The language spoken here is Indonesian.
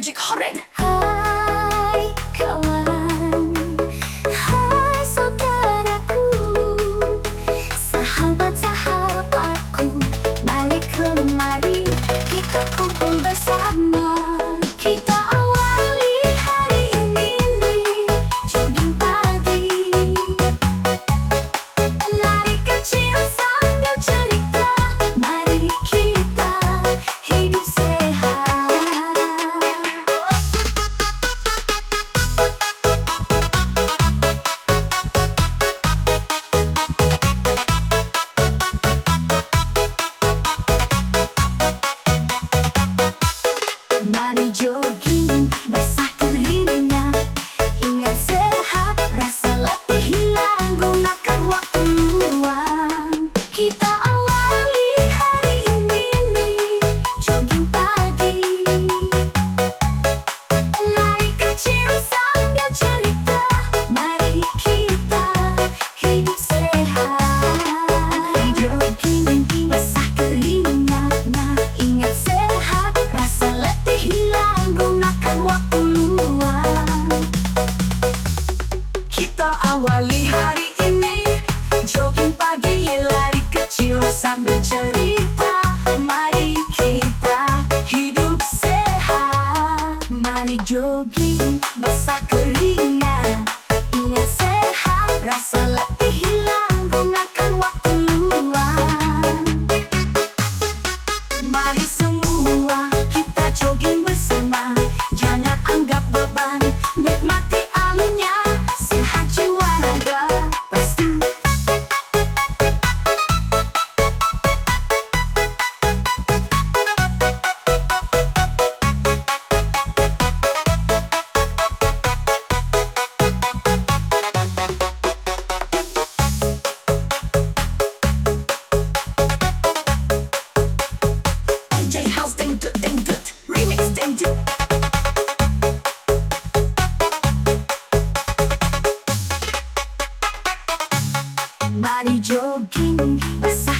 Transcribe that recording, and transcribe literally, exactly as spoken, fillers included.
Magic Horror. Hai kawan, hai saudaraku, sahabat-sahabatku, balik kemari, kita kumpul bersama. Kita awali hari ini jogging pagi, lari kecil sambil cerita. Mari kita hidup sehat. Mari jogging, basah keringat, ingat sehat, rasa letih hilang, gunakan waktu luang. Kita awali hari ini jogging pagi, lari kecil sambil cerita. Mari kita hidup sehat. Jogging, basah keringat, nah ingat sehat, rasa letih hilang, gunakan waktu luang. Kita awali hari ini jogging pagi, lari kecil sambil cerita. Mari kita hidup sehat. Mari jogging, basah keringat, ingat sehat, rasa letih hilang, gunakan waktu luang. Mari semua kita jogging bersama, jangan anggap beban, nikmati alurnya, sehat jiwa raga pasti. D J House dangdut dangdut remix dangdut. Mari jogging, basah